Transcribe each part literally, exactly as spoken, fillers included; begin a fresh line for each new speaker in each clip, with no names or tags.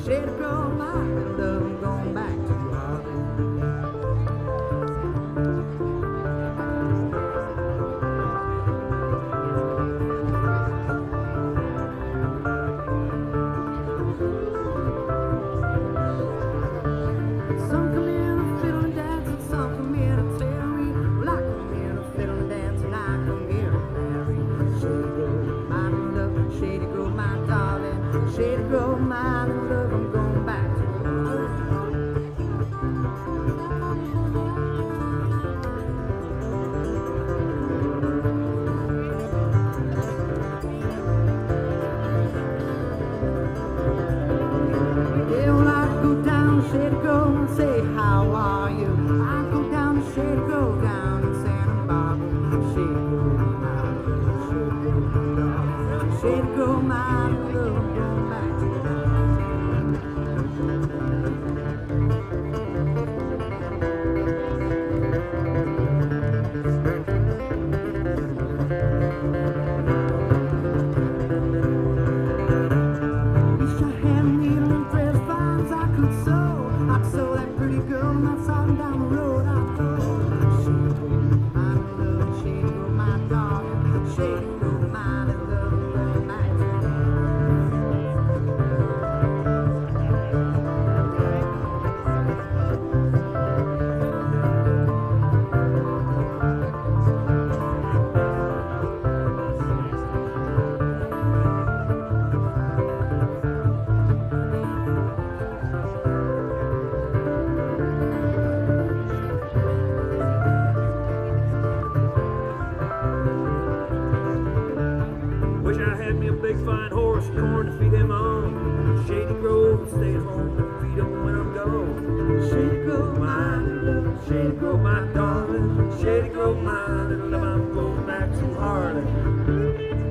Shady Grove, my little love, I'm going back to some come in to fiddle and dance, and some come in to tarry. Well, I come in to fiddle and dance, and I come here to marry. Shady Grove, my love, Shady Grove, my darling. Shady Grove, my love, I'm going back to yeah, well, I go down to Shady Grove and say, how are you? I go down to Shady Grove, down in Santa Barbara. Shady Grove, my love, Shady Grove, my darling. Shady Grove, my love, I'm going back to wish I had a needle and thread as fine as I could sew. I could sew that pretty girl on that side and down the road I go. Shady Grove, my love, Shady Grove, my darling. Shady Grove, my love, I'm going back to
Wish I had me a big fine horse, corn to feed him on. Shady Grove, stay at home and feed him when I'm gone. Shady Grove, my love, Shady Grove, my darling. Shady Grove, my little love, I'm going back to Harlan.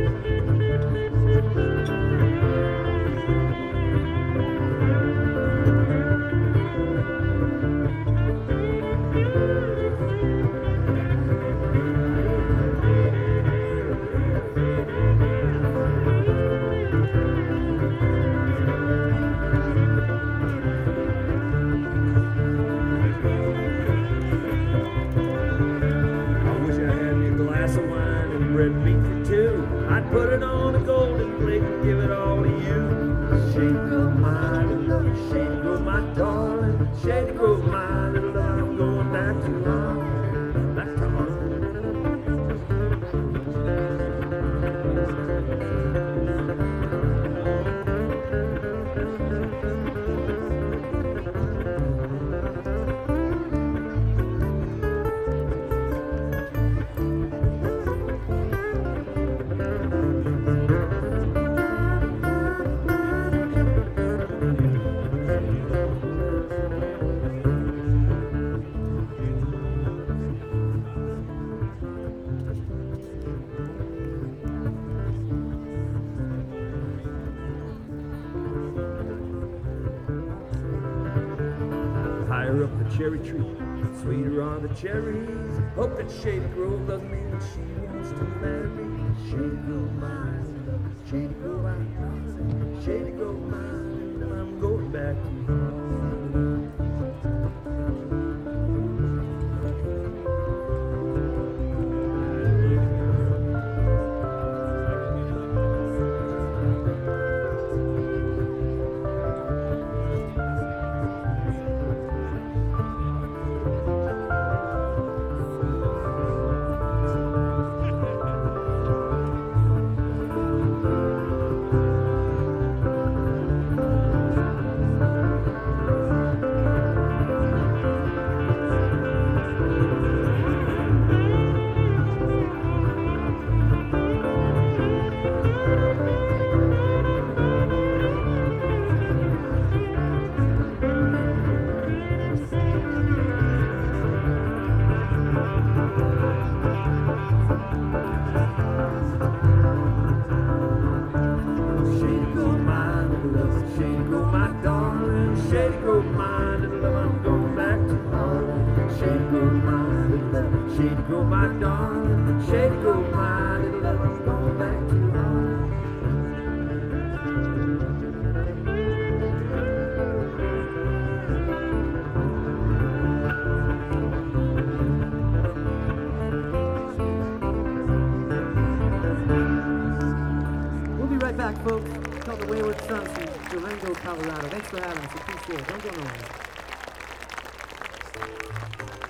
I wish I had me a glass of wine and bread and meat for two. I'd put it on a golden plate and give it all to you. Shady Grove, my little love, Shady Grove, my darling. Shady Grove, my little love, I'm going back to Harlan. Back to Harlan. Higher up the cherry tree, sweeter are the cherries. Hope that Shady Grove doesn't mean that she wants to marry me. Shady Grove, my love, Shady Grove, my darling. Shady Grove, my love, I'm going back to Harlan. Shady Grove, my darling. Shady Grove, my little love. I'm going back to Harlan.
Wayward Sons from Durango, Colorado. Thanks for having us. Appreciate it. Don't go nowhere.